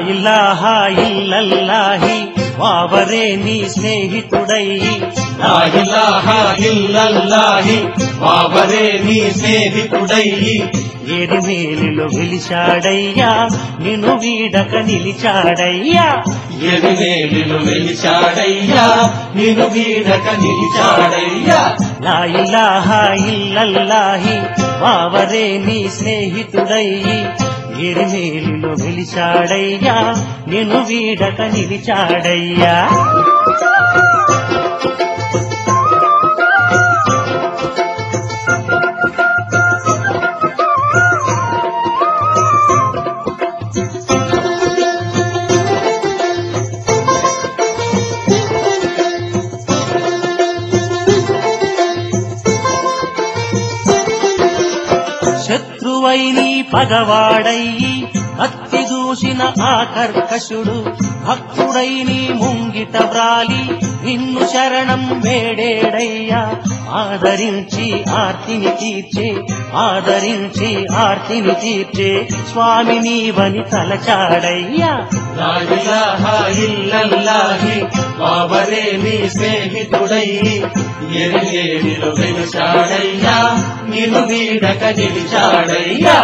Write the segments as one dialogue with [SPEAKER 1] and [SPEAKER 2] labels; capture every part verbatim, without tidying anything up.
[SPEAKER 1] ఇలాహా ఇల్లల్లాహి వావరే నీ స్నేహితుడై
[SPEAKER 2] లా ఇలాహా ఇల్లల్లాహి వావరే నీ స్నేహితుడై
[SPEAKER 1] ఎరిమేలిలో వెలిశాడయ్యా నిన్ను వీడక నిలిచాడయ్యా
[SPEAKER 2] ఎరిమేలిలో వెలిచాడయ్యా నిన్ను వీడక నిలిచాడయ్యా
[SPEAKER 1] లా ఇలాహా ఇల్లల్లాహి వావరే నీ స్నేహితుడై ఎరిమేలిలో వెలిశాడయ్యా నిన్ను వీడక నిలిచాడయ్యా శత్రువై నీ పగవాడయ్యి కత్తి దూసిన ఆ కర్కశుడు భక్తుడై నీ ముంగిట వ్రాలి నిన్ను శరణం వేడేడయ్యా ఆదరించి ఆర్తిని తీర్చే ఆదరించి ఆర్తిని తీర్చే స్వామి నీవని తలచాడయ్యా
[SPEAKER 2] లా ఇలాహా ఇల్లల్లాహి వావరే నీ స్నేహితుడై ఎరిమేలిలో వెలిచాడయ్యా నిన్ను వీడక నిలిచాడయ్యా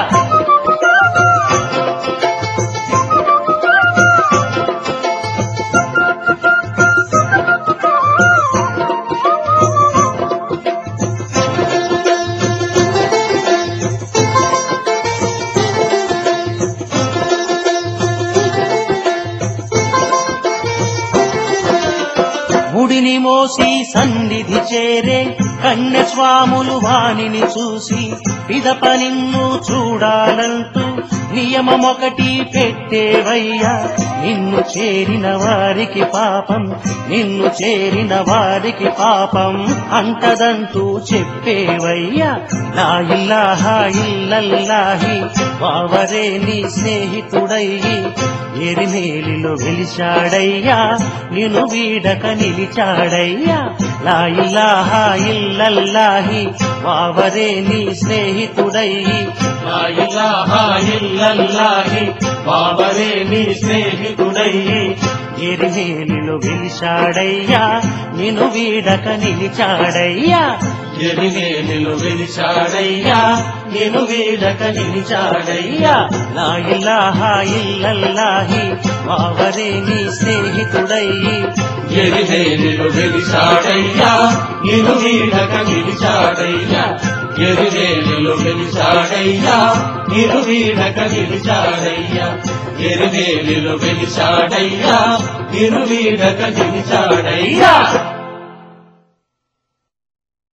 [SPEAKER 1] ముడిని మోసి సన్నిధి చేరే కన్య స్వాములు వాణిని చూసి పిదప నిన్ను చూడాలంటూ నియమమొకటి పెట్టేవయ్యా నిన్ను చేరిన వారికి పాపం నిన్ను చేరిన వారికి పాపం అంటదంటూ చెప్పేవయ్యా లా ఇలాహా ఇల్లల్లాహి వావరే నీ స్నేహితుడై ఎరిమేలిలో వెలిశాడయ్యా నిన్ను వీడక నిలిచాడయ్యా లా ఇలాహా ఇల్లల్లాహి వావరే నీ స్నేహితుడై
[SPEAKER 2] లా ఇలాహా ఇల్లల్లాహి వావరే నీ స్నేహితుడై
[SPEAKER 1] ఎరిమేలిలో వెలిశాడయ్యా నిన్ను వీడక నిలిచాడయ్యా
[SPEAKER 2] ఎరిమేలిలో వెలిచాడయ్యా నిన్ను వీడక నిలిచాడయ్యా
[SPEAKER 1] లా ఇలాహా ఇల్లల్లాహి వావరే నీ స్నేహితుడై
[SPEAKER 2] ఎరిమేలిలో వెలిచాడయ్యా నిన్ను వీడక నిలిచాడయ్యా ఎరిమేలిలో వెలిచాడయ్యా నిన్ను వీడక నిలిచాడయ్యా ఎరిమేలిలో వెలిచాడయ్యా నిన్ను వీడక నిలిచాడయ్యా